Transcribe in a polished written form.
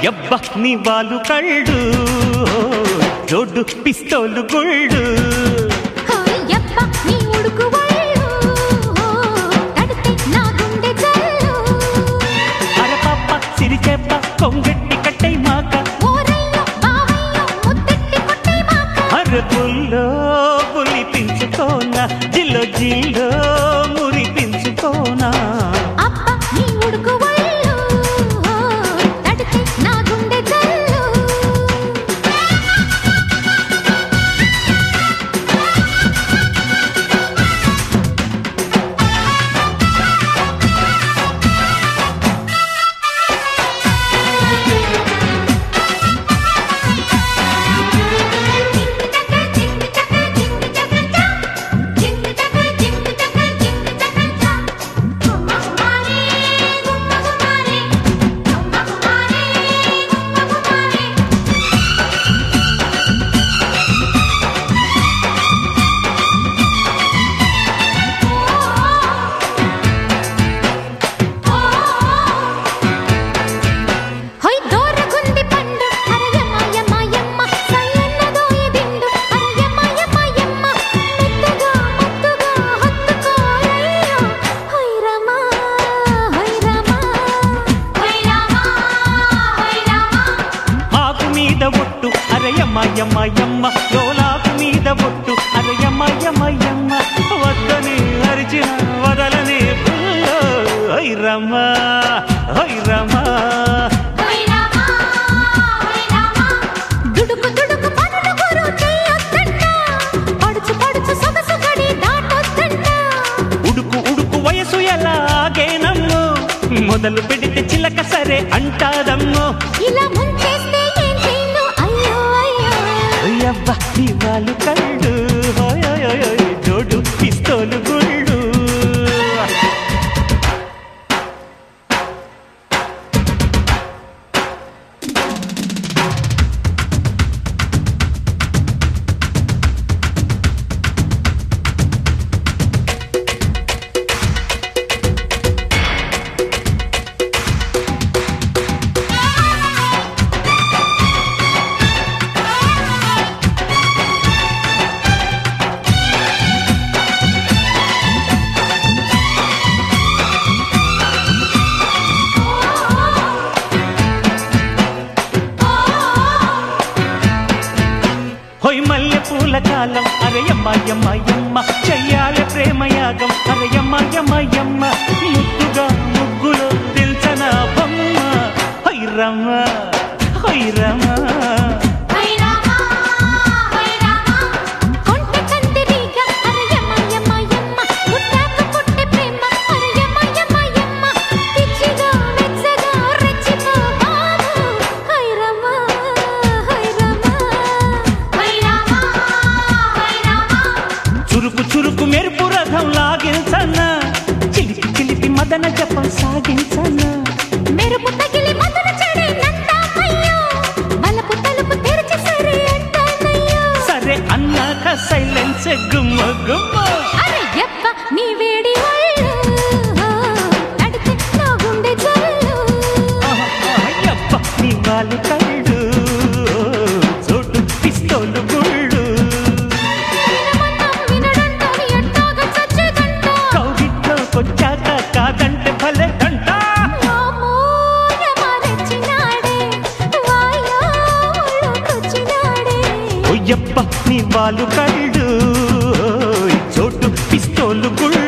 యబ్బ నీ వాలు కళ్ళు జోడు పిస్తోలు గుళ్ళు యబ్బ నీ ఉడుకు వళ్ళు తడితే నా గుండె జల్లు అరపప్ప సిరిచెప్ప కొంగట్టి కట్టై మాక ఓరయ్యో బావయ్యో ముద్దెట్టి కొట్టై మాక అరపుల్లో పులిపించుకోనా జిల్లో జిల్లో మురిపించుకోనా అబ్బ నీ ఉడుకు వళ్ళు తడితే నా గుండె జల్లు యమ్మ లోలాకు మీద బొట్టు అరయమ్మ వద్దని అరిచిన వదలనే హైరమ్మా హైరమ్మా దుడుకు దుడుకు పనులు గురు చెయ్యొద్దంట పడుచు పడుచు సొగసు గడి దాటొద్దంట ఉడుకు ఉడుకు వయసు ఎలాగేనమ్మో మొదలు పెడితే చిలక సరే అంటాదమ్మో ఇలా ముంచేస్తే ఏం చేయను అయ్యో అయ్యో యవ్వ నీ వాలు కళ్ళు జోడు పిస్తోలు గుళ్ళు హొయ్ మల్లె పూల కాలం అరయమ్మ చెయ్యాలి ప్రేమయాగం అరయమ్మ ముద్దుగా ముగ్గులో తెలుసన బొమ్మ హైరమ్మ హైరమ్మ చురుకు చురుకు మెరుపు రథం లాగించన్నా చిలిపి చిలిపి మదన జపం సాగించన్నా మెరుపు తగిలి మదన చెడేనంటామయ్యో బలపు తలుపు తెరిచి సరే అంటానయ్యో సరే అన్నాక సైలెన్స్ గుమ్మ గుమ్మ అరే యబ్బ నీ వేడి వళ్ళు తడితే నా గుండె జల్లు యబ్బ నీ వాలు కళ్ళు చోటు పిస్తోలు గుళ్ళు కొచ్చాక కాదంటే భలే దంట ఓయప్ప నీ వాలు కళ్ళు చోటు పిస్తోలు గుళ్ళు